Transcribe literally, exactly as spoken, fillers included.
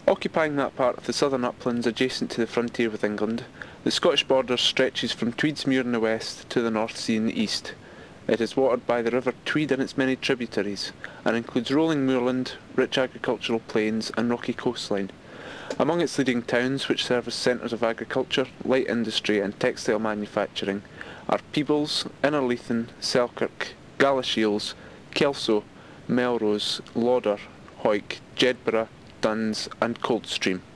Occupying that part of the southern uplands adjacent to the frontier with England, the Scottish border stretches from Tweedsmuir in the west to the North Sea in the east. It is watered by the River Tweed and its many tributaries, and includes rolling moorland, rich agricultural plains and rocky coastline. Among its leading towns, which serve as centres of agriculture, light industry and textile manufacturing, are Peebles, Innerleithen, Selkirk, Galashiels, Kelso, Melrose, Lauder, Hawick, Jedburgh, Duns and Coldstream.